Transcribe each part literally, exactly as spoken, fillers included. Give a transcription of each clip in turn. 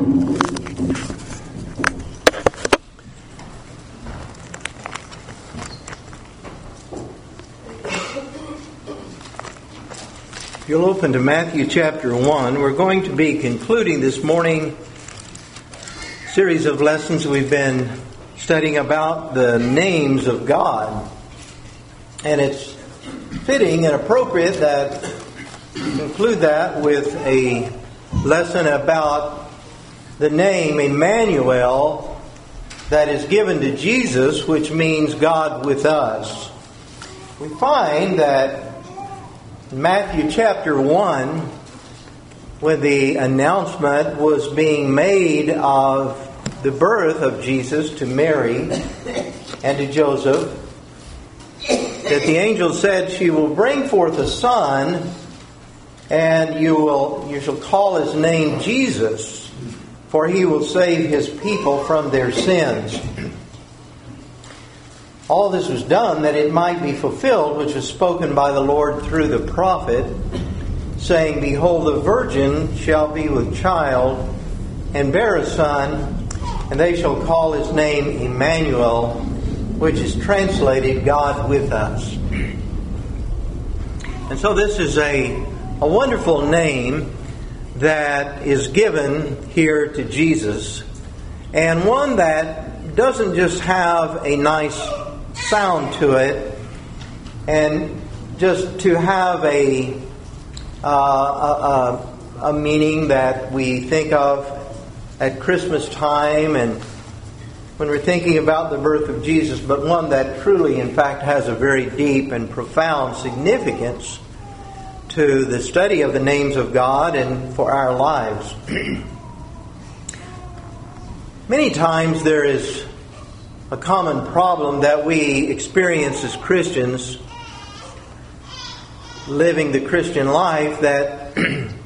If you'll open to Matthew chapter one, we're going to be concluding this morning series of lessons we've been studying about the names of God. And it's fitting and appropriate that we conclude that with a lesson about the name Emmanuel that is given to Jesus, which means God with us. We find that in Matthew chapter one, when the announcement was being made of the birth of Jesus to Mary and to Joseph, that the angel said, "She will bring forth a son, and you will you shall call his name Jesus, for he will save his people from their sins." All this was done that it might be fulfilled, which was spoken by the Lord through the prophet, saying, "Behold, the virgin shall be with child, and bear a son, and they shall call his name Emmanuel," which is translated God with us. And so this is a, a wonderful name that is given here to Jesus, and one that doesn't just have a nice sound to it, and just to have a, uh, a, a meaning that we think of at Christmas time and when we're thinking about the birth of Jesus, but one that truly, in fact, has a very deep and profound significance to the study of the names of God and for our lives. Many times there is a common problem that we experience as Christians living the Christian life, that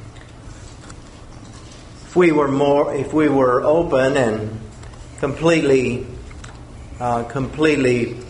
if we were more, if we were open and completely, uh, completely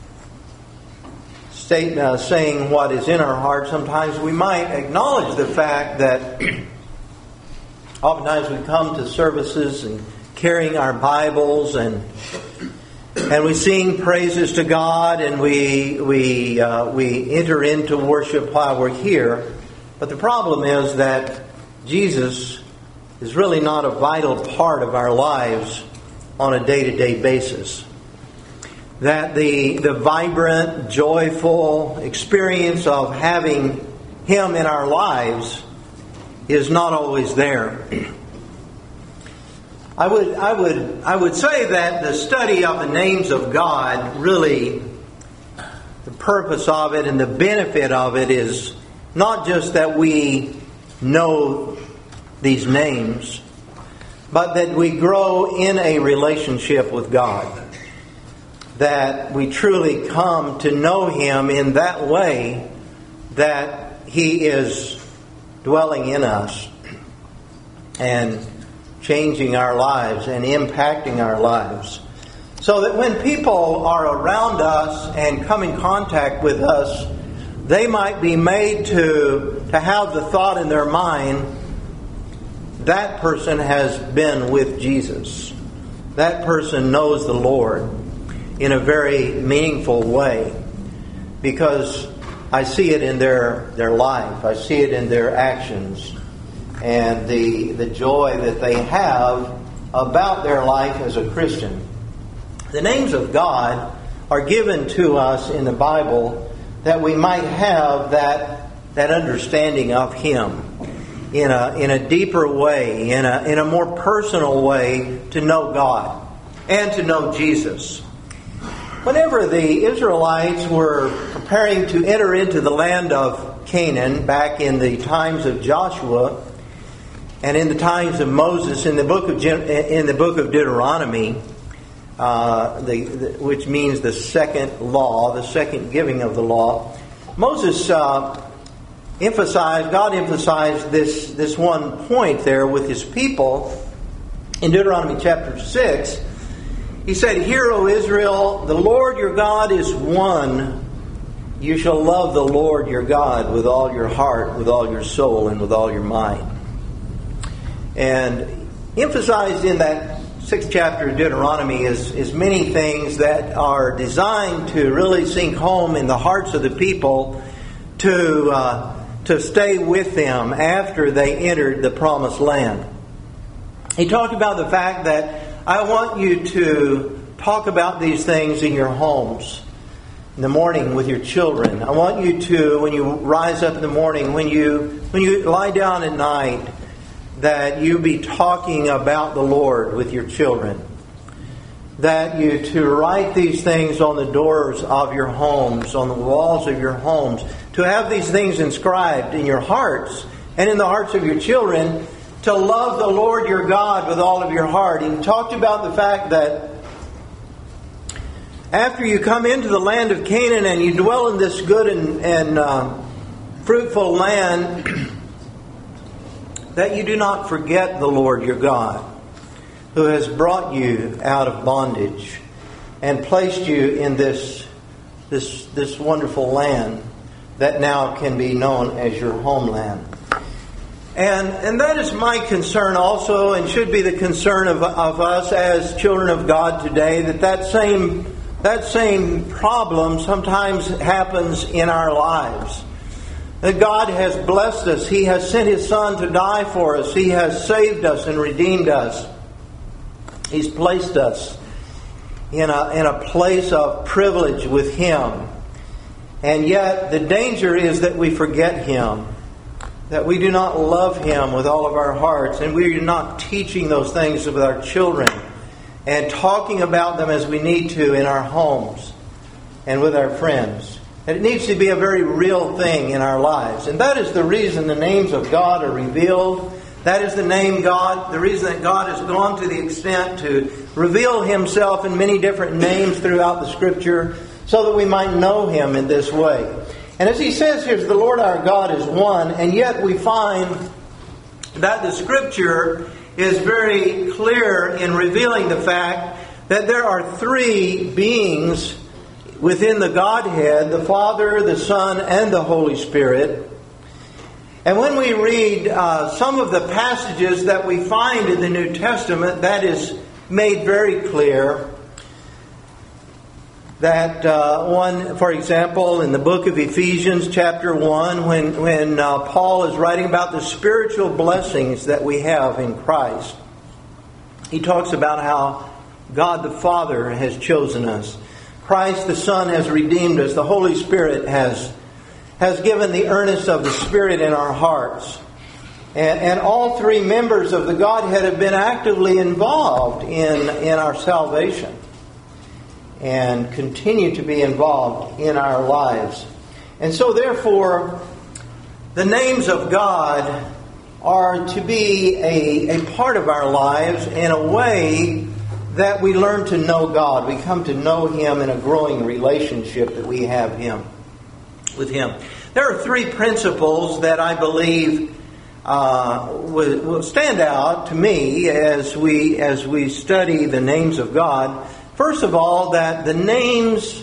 state, uh, saying what is in our heart, sometimes we might acknowledge the fact that oftentimes we come to services and carrying our Bibles and And we sing praises to God, and we we uh, we enter into worship while we're here. But the problem is that Jesus is really not a vital part of our lives on a day-to-day basis. That the the vibrant, joyful experience of having Him in our lives is not always there. I would I would I would say that the study of the names of God, really, the purpose of it and the benefit of it is not just that we know these names, but that we grow in a relationship with God. That we truly come to know Him in that way, that He is dwelling in us and changing our lives and impacting our lives. So that when people are around us and come in contact with us, they might be made to, to have the thought in their mind, that person has been with Jesus. That person knows the Lord in a very meaningful way, because I see it in their, their life. I see it in their actions and the the joy that they have about their life as a Christian. The names of God are given to us in the Bible that we might have that that understanding of Him in a in a deeper way, in a in a more personal way, to know God and to know Jesus. Whenever the Israelites were preparing to enter into the land of Canaan back in the times of Joshua and in the times of Moses, in the book of in the book of Deuteronomy, uh, the, the, which means the second law, the second giving of the law, Moses uh, emphasized, God emphasized this this one point there with His people in Deuteronomy chapter six. He said, "Hear, O Israel, the Lord your God is one. You shall love the Lord your God with all your heart, with all your soul, and with all your mind." And emphasized in that sixth chapter of Deuteronomy is, is many things that are designed to really sink home in the hearts of the people to, uh, to stay with them after they entered the promised land. He talked about the fact that I want you to talk about these things in your homes in the morning with your children. I want you to, when you rise up in the morning, when you when you lie down at night, that you be talking about the Lord with your children. That you to write these things on the doors of your homes, on the walls of your homes, to have these things inscribed in your hearts and in the hearts of your children, to love the Lord your God with all of your heart. He talked about the fact that after you come into the land of Canaan and you dwell in this good and, and uh, fruitful land, that you do not forget the Lord your God, who has brought you out of bondage and placed you in this, this, this wonderful land that now can be known as your homeland. And, and that is my concern also, and should be the concern of, of us as children of God today, that that same, that same problem sometimes happens in our lives. That God has blessed us. He has sent His Son to die for us. He has saved us and redeemed us. He's placed us in a, in a place of privilege with Him. And yet the danger is that we forget Him. That we do not love Him with all of our hearts. And we are not teaching those things with our children. And talking about them as we need to in our homes and with our friends. And it needs to be a very real thing in our lives. And that is the reason the names of God are revealed. That is the name God, the reason that God has gone to the extent to reveal Himself in many different names throughout the Scripture, so that we might know Him in this way. And as He says here, the Lord our God is one, and yet we find that the Scripture is very clear in revealing the fact that there are three beings within the Godhead, the Father, the Son, and the Holy Spirit. And when we read uh, some of the passages that we find in the New Testament, that is made very clear. That uh, one, for example, in the book of Ephesians chapter one, when, when uh, Paul is writing about the spiritual blessings that we have in Christ, he talks about how God the Father has chosen us. Christ the Son has redeemed us. The Holy Spirit has, has given the earnest of the Spirit in our hearts. And, and all three members of the Godhead have been actively involved in, in our salvation. And continue to be involved in our lives. And so therefore, the names of God are to be a, a part of our lives in a way that we learn to know God. We come to know Him in a growing relationship that we have Him with Him. There are three principles that I believe uh, will, will stand out to me as we as we study the names of God. First of all, that the names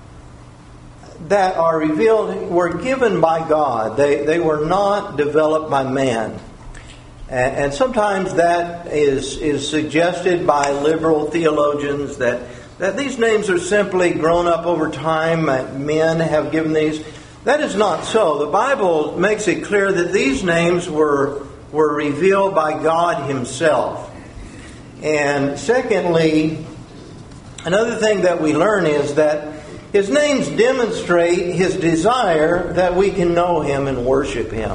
that are revealed were given by God. They they were not developed by man. And, and sometimes that is is suggested by liberal theologians that, that these names are simply grown up over time. Men have given these. That is not so. The Bible makes it clear that these names were were revealed by God Himself. And secondly, another thing that we learn is that His names demonstrate His desire that we can know Him and worship Him.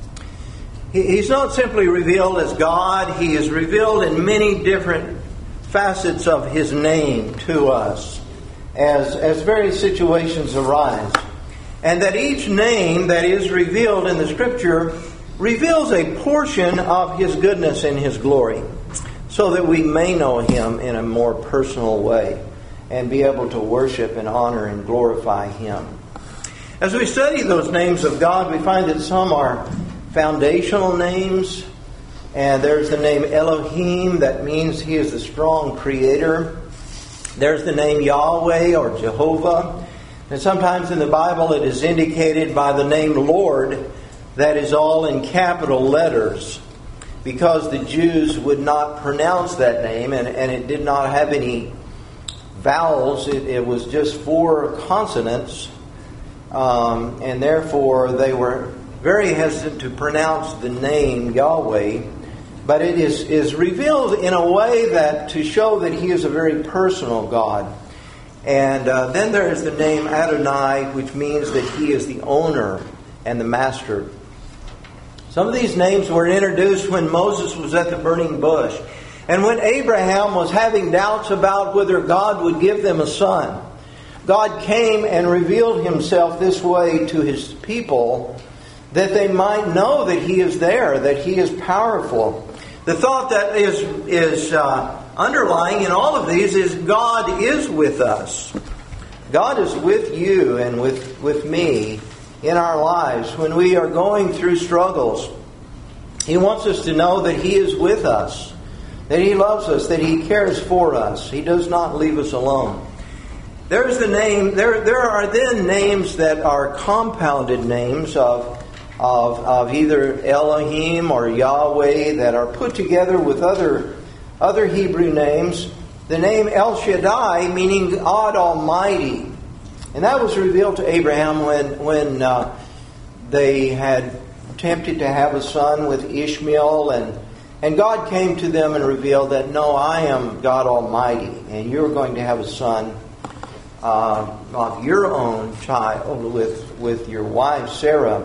He's not simply revealed as God. He is revealed in many different facets of His name to us as, as various situations arise. And that each name that is revealed in the Scripture reveals a portion of His goodness and His glory, so that we may know Him in a more personal way and be able to worship and honor and glorify Him. As we study those names of God, we find that some are foundational names. And there's the name Elohim, that means He is the strong creator. There's the name Yahweh or Jehovah. And sometimes in the Bible it is indicated by the name Lord, that is all in capital letters. because the Jews would not pronounce that name, and, and it did not have any vowels. It, it was just four consonants, um, and therefore they were very hesitant to pronounce the name Yahweh. But it is, is revealed in a way that to show that He is a very personal God. And uh, then there is the name Adonai, which means that He is the owner and the master. Some of these names were introduced when Moses was at the burning bush. And when Abraham was having doubts about whether God would give them a son, God came and revealed Himself this way to His people, that they might know that He is there, that He is powerful. The thought that is is uh, underlying in all of these is God is with us. God is with you and with, with me in our lives when we are going through struggles. He wants us to know that He is with us, that He loves us, that He cares for us. He does not leave us alone. There's the name. There, there are then names that are compounded names of Of, of either Elohim or Yahweh that are put together with other other Hebrew names. The name El Shaddai, meaning God Almighty. And that was revealed to Abraham when, when uh, they had attempted to have a son with Ishmael. And, and God came to them and revealed that, no, I am God Almighty. And you're going to have a son uh, of your own child with, with your wife Sarah.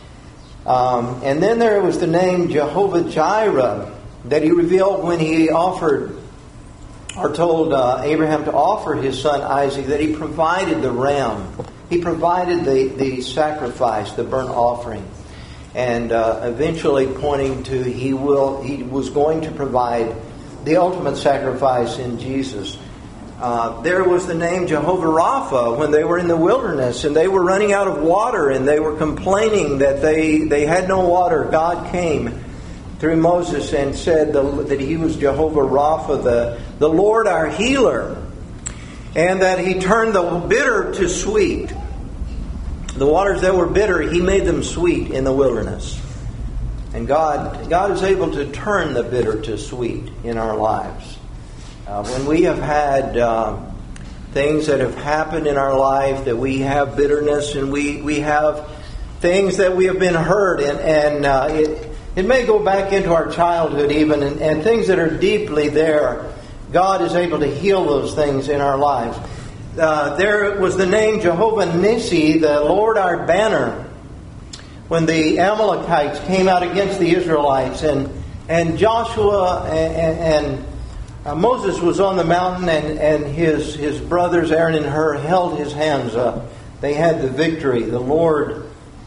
Um, and then there was the name Jehovah Jireh that He revealed when He offered, or told uh, Abraham to offer his son Isaac, that He provided the ram. He provided the, the sacrifice, the burnt offering. And uh, eventually pointing to He will, He was going to provide the ultimate sacrifice in Jesus. Uh, there was the name Jehovah Rapha when they were in the wilderness and they were running out of water and they were complaining that they, they had no water. God came through Moses and said the, that He was Jehovah Rapha, the, the Lord our healer, and that He turned the bitter to sweet. The waters that were bitter, He made them sweet in the wilderness. And God, God is able to turn the bitter to sweet in our lives. Uh, when we have had uh, things that have happened in our life, that we have bitterness and we, we have things that we have been hurt, and, and uh, it, it may go back into our childhood even, and, and things that are deeply there, God is able to heal those things in our lives. Uh, there was the name Jehovah Nissi, the Lord our banner, when the Amalekites came out against the Israelites, and, and Joshua and... and Uh, Moses was on the mountain, and, and his, his brothers, Aaron and Hur, held his hands up. They had the victory. The Lord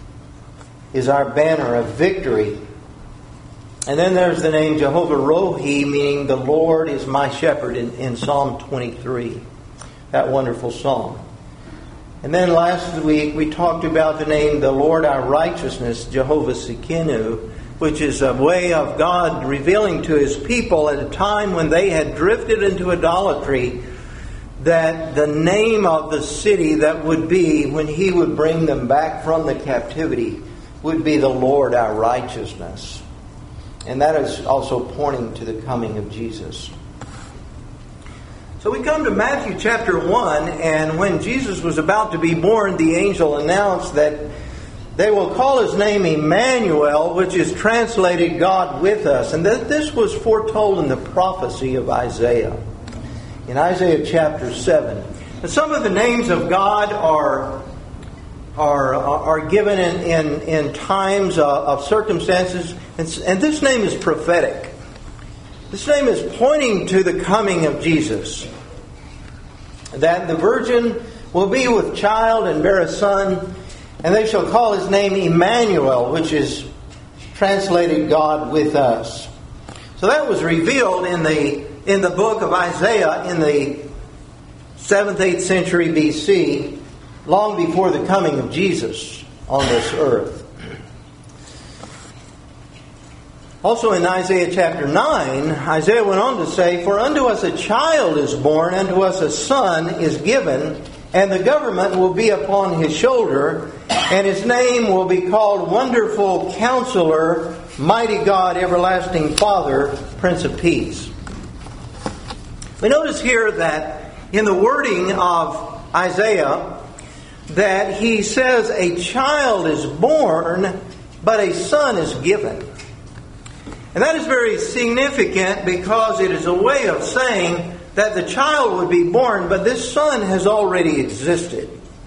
is our banner of victory. And then there's the name Jehovah Rohi, meaning the Lord is my shepherd in, in Psalm twenty-three. That wonderful psalm. And then last week we talked about the name the Lord our righteousness, Jehovah Tsidkenu, which is a way of God revealing to His people at a time when they had drifted into idolatry, that the name of the city that would be when He would bring them back from the captivity would be the Lord our righteousness. And that is also pointing to the coming of Jesus. So we come to Matthew chapter one, and when Jesus was about to be born, the angel announced that they will call His name Emmanuel, which is translated God with us. And that this was foretold in the prophecy of Isaiah. In Isaiah chapter seven. And some of the names of God are, are, are given in, in, in times of circumstances. And, and this name is prophetic. This name is pointing to the coming of Jesus. That the virgin will be with child and bear a son, and they shall call His name Emmanuel, which is translated God with us. So that was revealed in the in the book of Isaiah in the seventh, eighth century B C, long before the coming of Jesus on this earth. Also in Isaiah chapter nine, Isaiah went on to say, "For unto us a child is born, unto us a son is given, and the government will be upon His shoulder, and His name will be called Wonderful Counselor, Mighty God, Everlasting Father, Prince of Peace. We notice here that in the wording of Isaiah, that he says a child is born, but a son is given. And that is very significant because it is a way of saying that the child would be born, but this son has already existed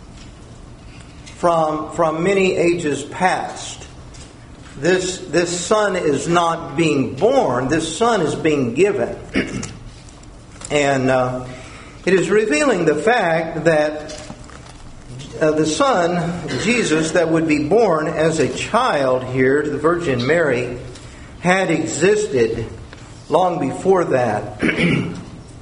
from, from many ages past. This, this son is not being born, this son is being given. And uh, it is revealing the fact that uh, the son, Jesus, that would be born as a child here to the Virgin Mary, had existed long before that. In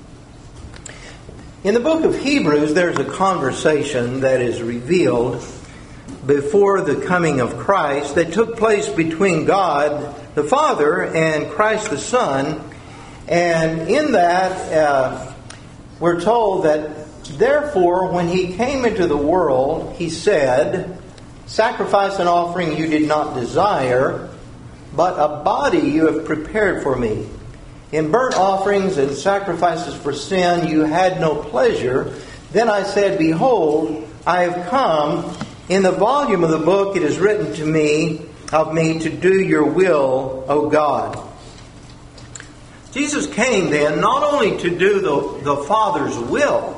the book of Hebrews, there's a conversation that is revealed before the coming of Christ that took place between God the Father and Christ the Son. And in that, uh, we're told that, therefore, when he came into the world, he said, "Sacrifice and offering you did not desire, but a body you have prepared for me. In burnt offerings and sacrifices for sin you had no pleasure. Then I said, Behold, I have come. In the volume of the book it is written to me, of me, to do your will, O God." Jesus came then not only to do the, the Father's will,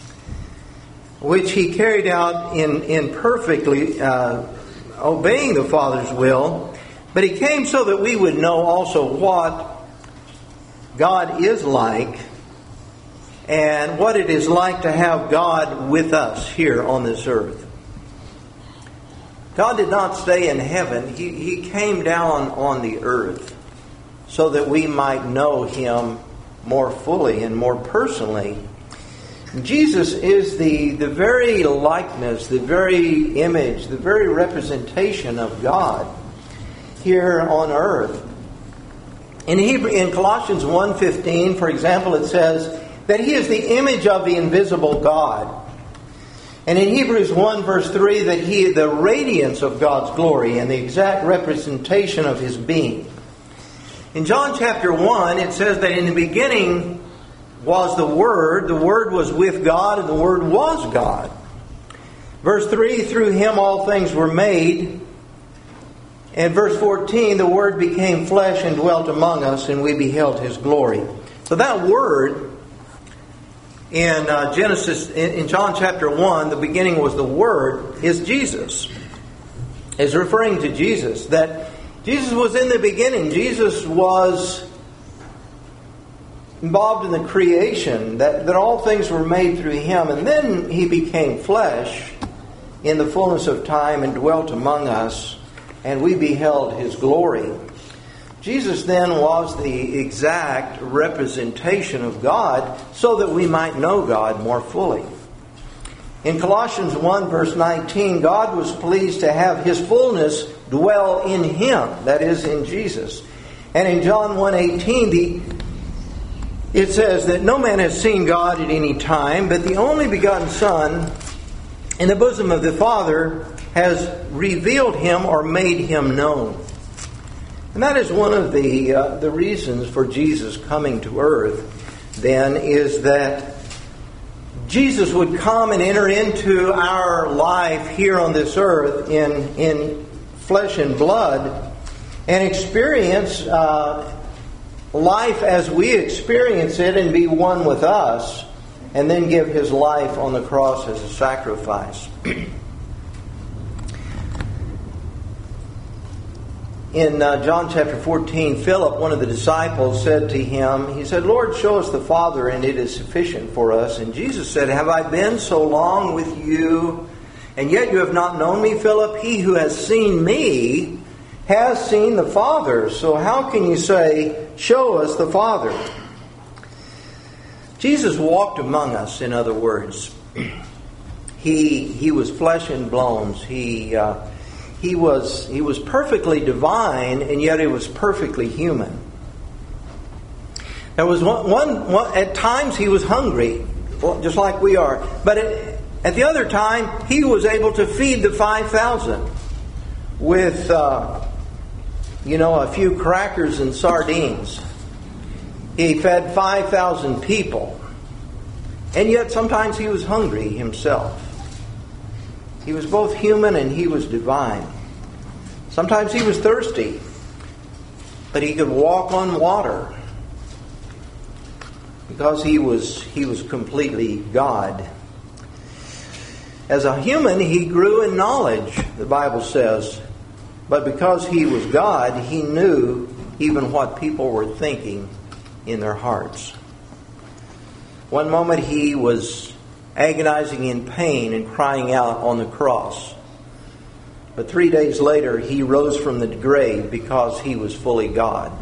which he carried out in, in perfectly uh, obeying the Father's will, but he came so that we would know also what God is like and what it is like to have God with us here on this earth. God did not stay in heaven. He, he came down on the earth so that we might know Him more fully and more personally. Jesus is the, the very likeness, the very image, the very representation of God here on earth. In Hebrew, in Colossians one fifteen, for example, it says that He is the image of the invisible God. And in Hebrews one verse three, that He is the radiance of God's glory and the exact representation of His being. In John chapter one, it says that in the beginning was the Word, the Word was with God, and the Word was God. Verse three, through Him all things were made. And verse fourteen, the Word became flesh and dwelt among us, and we beheld His glory. So that Word in uh, Genesis, in, in John chapter one, the beginning was the Word, is Jesus. Is referring to Jesus. That Jesus was in the beginning. Jesus was involved in the creation. That, that all things were made through Him. And then He became flesh in the fullness of time and dwelt among us. And we beheld His glory. Jesus then was the exact representation of God so that we might know God more fully. In Colossians one verse nineteen, God was pleased to have His fullness dwell in Him, that is, in Jesus. And in John one eighteen, the, it says that no man has seen God at any time, but the only begotten Son in the bosom of the Father has revealed Him or made Him known. And that is one of the uh, the reasons for Jesus coming to earth, then, is that Jesus would come and enter into our life here on this earth in, in flesh and blood and experience uh, life as we experience it and be one with us, and then give His life on the cross as a sacrifice. In uh, John chapter fourteen, Philip, one of the disciples, said to Him, he said, "Lord, show us the Father, and it is sufficient for us." And Jesus said, "Have I been so long with you, and yet you have not known me, Philip? He who has seen me has seen the Father. So how can you say, 'Show us the Father'?" Jesus walked among us, in other words. He he was flesh and bones. He uh, he was he was perfectly divine, and yet he was perfectly human. There was one, one, one at times he was hungry, just like we are. But at, at the other time, he was able to feed the five thousand with uh, you know, a few crackers and sardines. He fed five thousand people. And yet sometimes he was hungry himself. He was both human and he was divine. Sometimes he was thirsty, but he could walk on water because he was he was completely God. As a human, he grew in knowledge, the Bible says, but because he was God, he knew even what people were thinking in their hearts. One moment he was agonizing in pain and crying out on the cross. But three days later, he rose from the grave because he was fully God.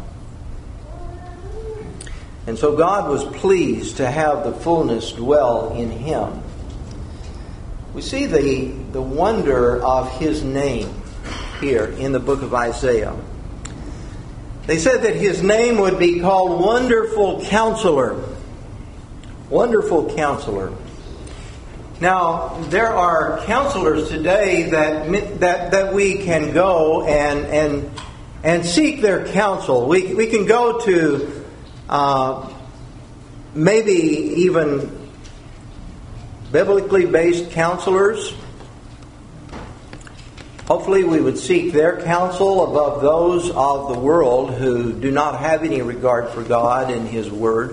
And so God was pleased to have the fullness dwell in him. We see the, the wonder of his name here in the book of Isaiah. They said that his name would be called Wonderful Counselor. Wonderful Counselor. Now, there are counselors today that that that we can go and and and seek their counsel. We we can go to uh, maybe even biblically based counselors. Hopefully, we would seek their counsel above those of the world who do not have any regard for God and His Word.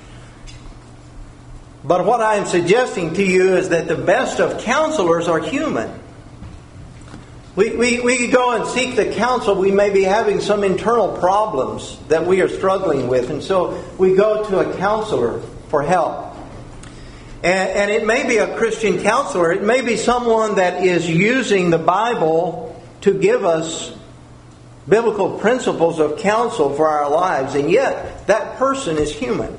But what I am suggesting to you is that the best of counselors are human. We, we, we could go and seek the counsel. We may be having some internal problems that we are struggling with. And so we go to a counselor for help. And, and it may be a Christian counselor. It may be someone that is using the Bible to give us biblical principles of counsel for our lives. And yet, that person is human.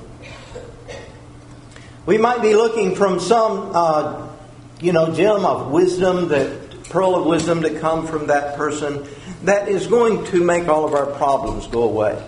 We might be looking from some, uh, you know, gem of wisdom, that pearl of wisdom to come from that person that is going to make all of our problems go away.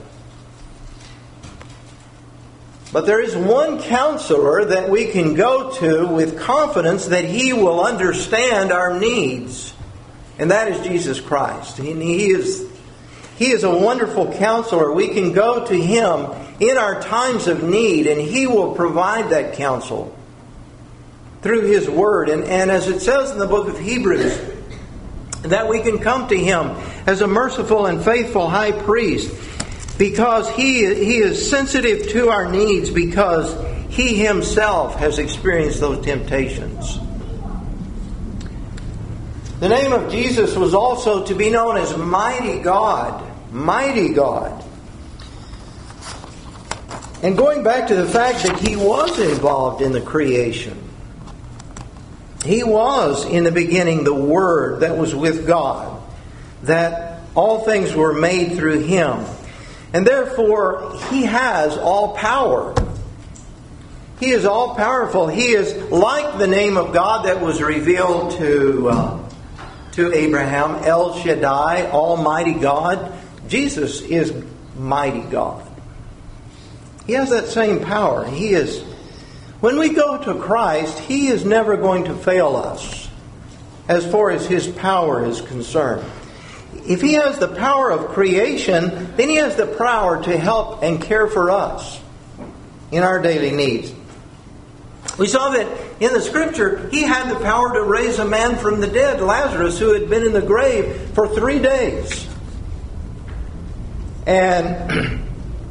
But there is one counselor that we can go to with confidence that he will understand our needs, and that is Jesus Christ. He, he is He is a wonderful counselor. We can go to Him in our times of need, and He will provide that counsel through His Word. And, and as it says in the book of Hebrews, that we can come to Him as a merciful and faithful high priest because He, he is sensitive to our needs because He Himself has experienced those temptations. The name of Jesus was also to be known as Mighty God. Mighty God. And going back to the fact that He was involved in the creation. He was in the beginning the Word that was with God. That all things were made through Him. And therefore, He has all power. He is all powerful. He is like the name of God that was revealed to, uh, to Abraham, El Shaddai, Almighty God. Jesus is Mighty God. He has that same power. He is, when we go to Christ, He is never going to fail us as far as His power is concerned. If He has the power of creation, then He has the power to help and care for us in our daily needs. We saw that in the Scripture, He had the power to raise a man from the dead, Lazarus, who had been in the grave for three days. And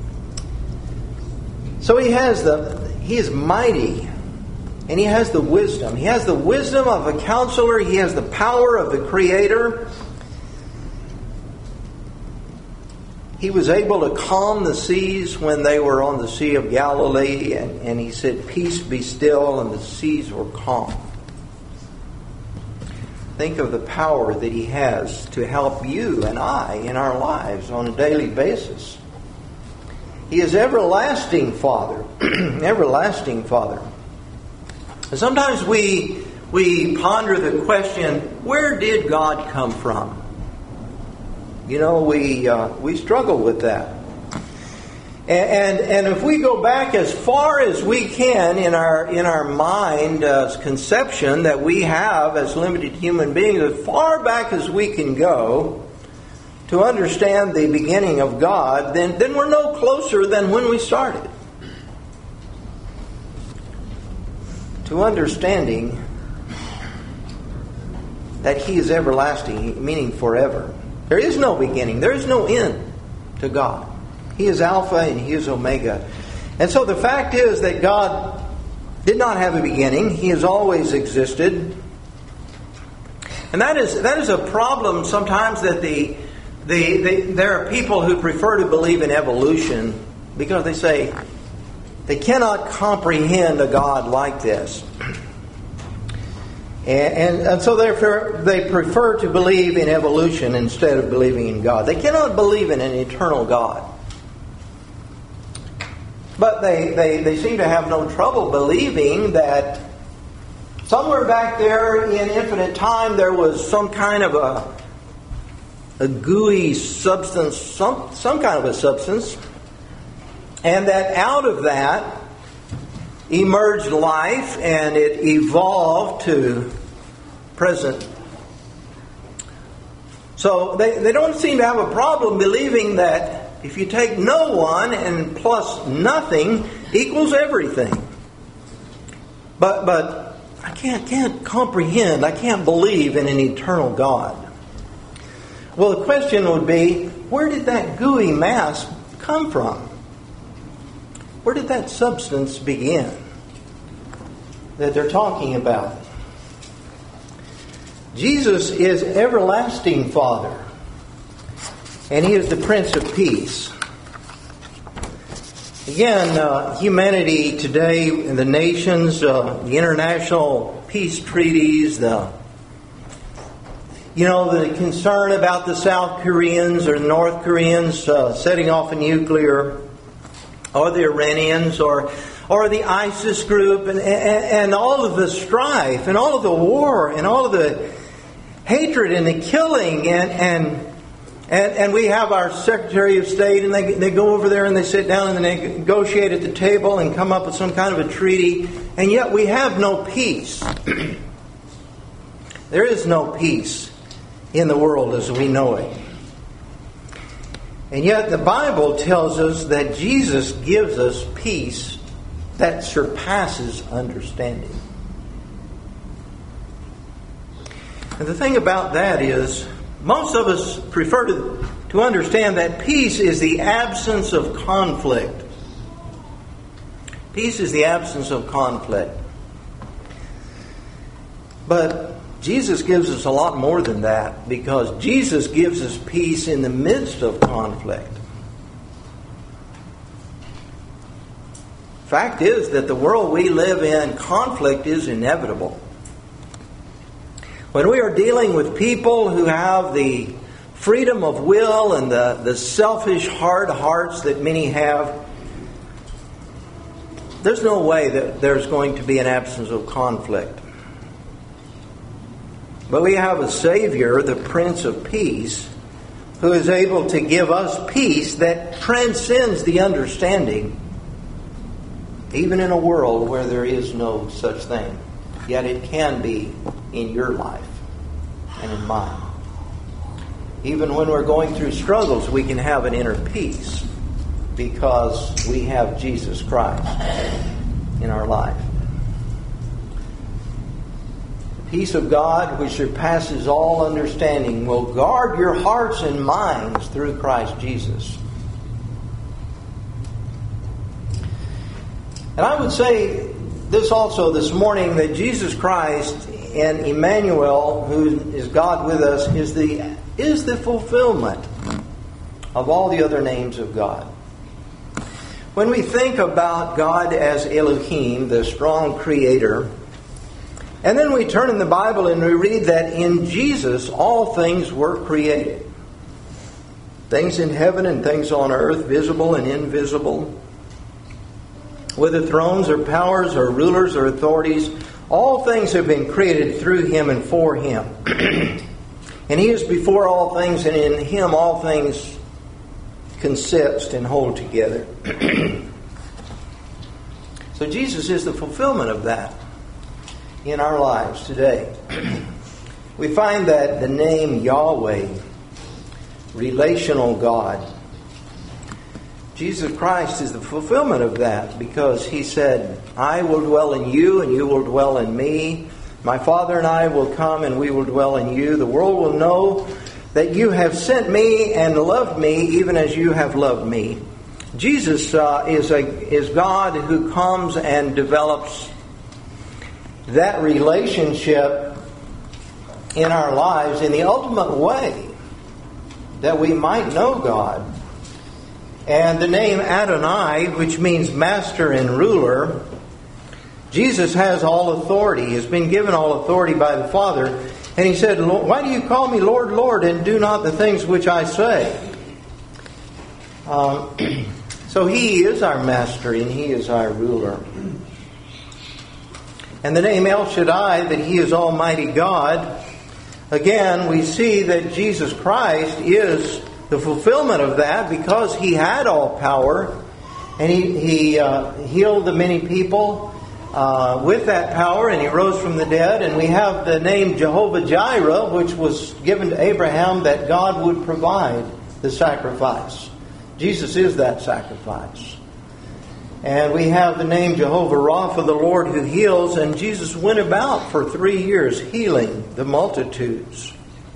so He has the, He is mighty, and He has the wisdom. He has the wisdom of a counselor. He has the power of the Creator. He was able to calm the seas when they were on the Sea of Galilee, and, and He said, "Peace, be still," and the seas were calm. Think of the power that He has to help you and I in our lives on a daily basis. He is everlasting Father. Everlasting Father. And sometimes we we ponder the question, where did God come from? You know, we uh, we struggle with that. And, and and if we go back as far as we can in our in our mind uh, conception that we have as limited human beings, as far back as we can go, to understand the beginning of God, then, then we're no closer than when we started to understanding that He is everlasting, meaning forever. There is no beginning. There is no end to God. He is Alpha and He is Omega. And so the fact is that God did not have a beginning. He has always existed. And that is that is a problem sometimes, that the, the, the there are people who prefer to believe in evolution because they say they cannot comprehend a God like this. And, and, and so therefore they prefer to believe in evolution instead of believing in God. They cannot believe in an eternal God. But they, they, they seem to have no trouble believing that somewhere back there in infinite time there was some kind of a, a gooey substance, some, some kind of a substance, and that out of that emerged life, and it evolved to present. So they, they don't seem to have a problem believing that if you take no one and plus nothing equals everything. But but I can't can't comprehend, I can't believe in an eternal God. Well, the question would be, where did that gooey mass come from? Where did that substance begin that they're talking about? Jesus is everlasting Father, and He is the Prince of Peace. Again, uh, humanity today, the nations, uh, the international peace treaties, the you know the concern about the South Koreans or North Koreans uh, setting off a nuclear, or the Iranians, or or the ISIS group, and, and and all of the strife, and all of the war, and all of the hatred and the killing, and and. And, and we have our Secretary of State, and they they go over there and they sit down and they negotiate at the table and come up with some kind of a treaty, and yet we have no peace. There is no peace in the world as we know it. And yet the Bible tells us that Jesus gives us peace that surpasses understanding. And the thing about that is, most of us prefer to, to understand that peace is the absence of conflict. Peace is the absence of conflict. But Jesus gives us a lot more than that, because Jesus gives us peace in the midst of conflict. Fact is that the world we live in, conflict is inevitable. When we are dealing with people who have the freedom of will and the, the selfish hard hearts that many have, there's no way that there's going to be an absence of conflict. But we have a Savior, the Prince of Peace, who is able to give us peace that transcends the understanding, even in a world where there is no such thing. Yet it can be in your life and in mine. Even when we're going through struggles, we can have an inner peace because we have Jesus Christ in our life. The peace of God, which surpasses all understanding, will guard your hearts and minds through Christ Jesus. And I would say this also this morning, that Jesus Christ and Emmanuel, who is God with us, is the is the fulfillment of all the other names of God. When we think about God as Elohim, the strong creator, and then we turn in the Bible and we read that in Jesus all things were created. Things in heaven and things on earth, visible and invisible. Whether thrones or powers or rulers or authorities, all things have been created through Him and for Him. And He is before all things, and in Him all things consist and hold together. So Jesus is the fulfillment of that in our lives today. We find that the name Yahweh relational God. Jesus Christ is the fulfillment of that, because He said, I will dwell in you and you will dwell in me. My Father and I will come and we will dwell in you. The world will know that you have sent me and loved me even as you have loved me. Jesus uh, is a is God who comes and develops that relationship in our lives in the ultimate way that we might know God. And the name Adonai, which means master and ruler, Jesus has all authority. He has been given all authority by the Father. And He said, why do you call me Lord, Lord, and do not the things which I say? Um, so He is our master and He is our ruler. And the name El Shaddai, that He is Almighty God, again, we see that Jesus Christ is the fulfillment of that, because He had all power, and He, he uh, healed the many people uh, with that power, and He rose from the dead. And we have the name Jehovah Jireh, which was given to Abraham that God would provide the sacrifice. Jesus is that sacrifice. And we have the name Jehovah Rapha, the Lord who heals, and Jesus went about for three years healing the multitudes.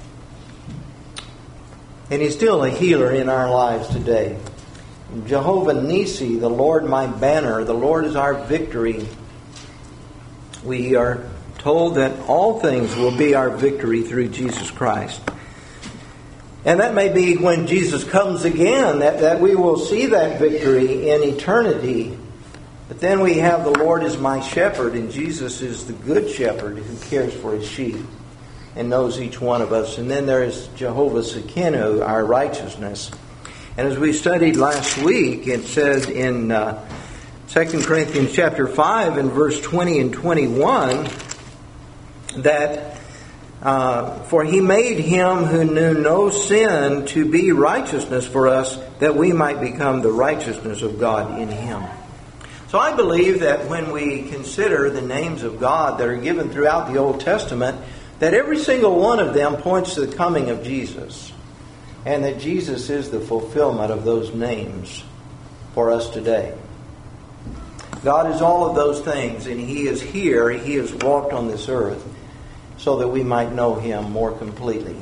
And He's still a healer in our lives today. Jehovah Nisi, the Lord my banner. The Lord is our victory. We are told that all things will be our victory through Jesus Christ. And that may be when Jesus comes again, that, that we will see that victory in eternity. But then we have the Lord is my shepherd, and Jesus is the good shepherd who cares for His sheep and knows each one of us. And then there is Jehovah Sekinu, our righteousness. And as we studied last week, it says in uh, Second Corinthians chapter five and verse twenty and twenty-one that uh, for He made Him who knew no sin to be righteousness for us, that we might become the righteousness of God in Him. So I believe that when we consider the names of God that are given throughout the Old Testament, that every single one of them points to the coming of Jesus, and that Jesus is the fulfillment of those names for us today. God is all of those things, and He is here, He has walked on this earth so that we might know Him more completely.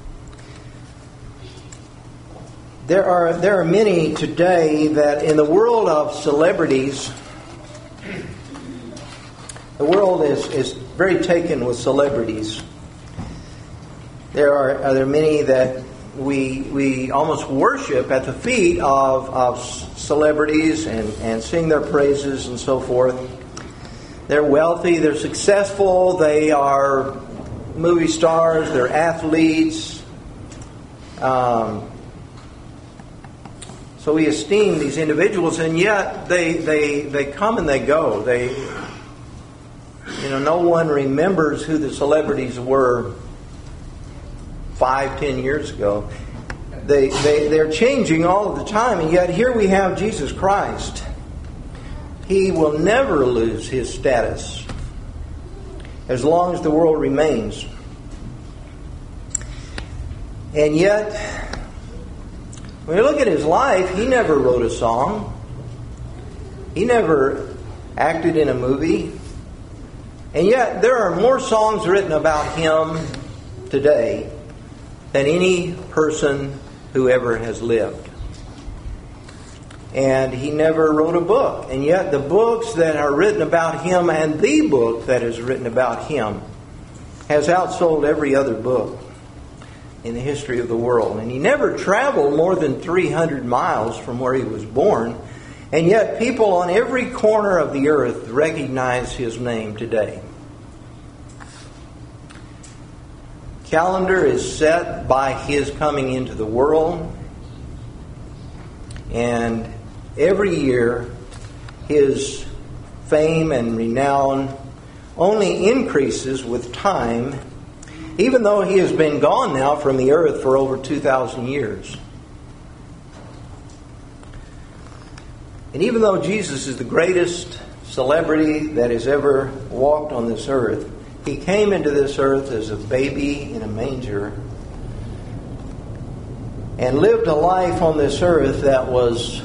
There are there are many today that in the world of celebrities, the world is, is very taken with celebrities. There are, are there many that we we almost worship at the feet of, of celebrities and, and sing their praises and so forth. They're wealthy, they're successful, they are movie stars, they're athletes. Um, so we esteem these individuals, and yet they, they, they come and they go. They, you know, no one remembers who the celebrities were five, ten years ago. They, they, they're changing all of the time, and yet here we have Jesus Christ. He will never lose His status as long as the world remains. And yet, when you look at His life, He never wrote a song. He never acted in a movie. And yet, there are more songs written about Him today than any person who ever has lived. And He never wrote a book. And yet the books that are written about Him, and the book that is written about Him, has outsold every other book in the history of the world. And He never traveled more than three hundred miles from where He was born. And yet people on every corner of the earth recognize His name today. Calendar is set by His coming into the world. And every year, His fame and renown only increases with time, even though He has been gone now from the earth for over two thousand years. And even though Jesus is the greatest celebrity that has ever walked on this earth, He came into this earth as a baby in a manger. and lived a life on this earth that was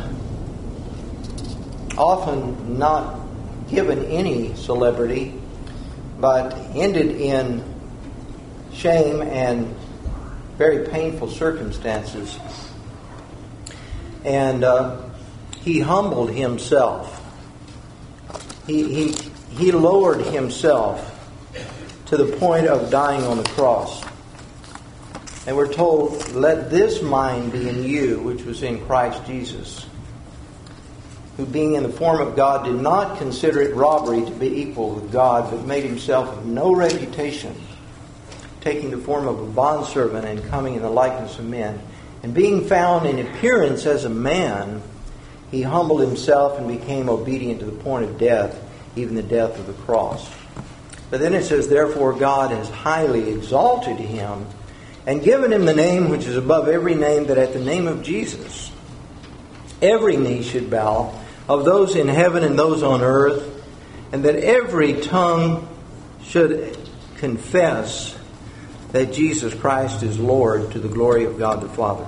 often not given any celebrity, but ended in shame and very painful circumstances. And uh, he humbled himself. He, he, he lowered himself to the point of dying on the cross. And we're told, let this mind be in you, which was in Christ Jesus, who being in the form of God did not consider it robbery to be equal with God, but made himself of no reputation, taking the form of a bondservant and coming in the likeness of men. And being found in appearance as a man, he humbled himself and became obedient to the point of death, even the death of the cross. But then it says, therefore God has highly exalted him and given him the name which is above every name, that at the name of Jesus every knee should bow, of those in heaven and those on earth, and that every tongue should confess that Jesus Christ is Lord, to the glory of God the Father.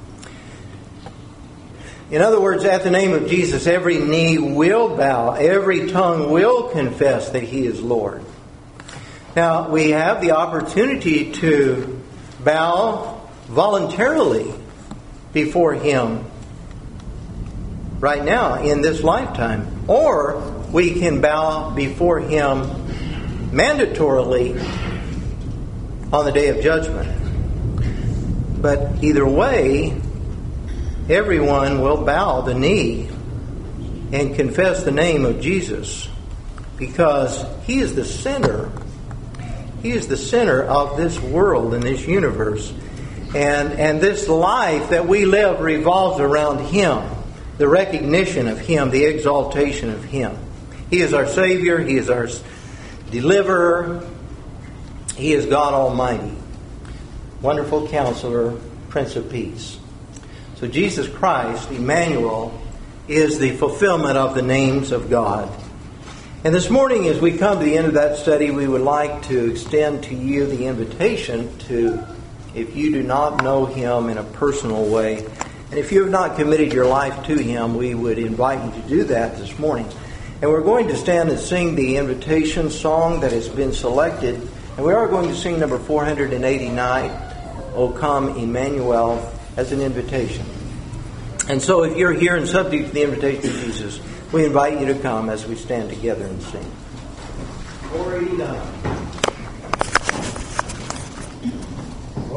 In other words, at the name of Jesus, every knee will bow, every tongue will confess that He is Lord. Now, we have the opportunity to bow voluntarily before Him right now in this lifetime, or we can bow before Him mandatorily on the day of judgment. But either way, everyone will bow the knee and confess the name of Jesus, because He is the center. He is the center of this world and this universe. And, and this life that we live revolves around Him. The recognition of Him, the exaltation of Him. He is our Savior. He is our deliverer. He is God Almighty. Wonderful Counselor, Prince of Peace. So Jesus Christ, Emmanuel, is the fulfillment of the names of God. And this morning, as we come to the end of that study, we would like to extend to you the invitation to, if you do not know Him in a personal way, and if you have not committed your life to Him, we would invite you to do that this morning. And we're going to stand and sing the invitation song that has been selected. And we are going to sing number four hundred eighty-nine, O Come Emmanuel, as an invitation. And so if you're here and subject to the invitation of Jesus, we invite you to come as we stand together and sing. four eighty-nine.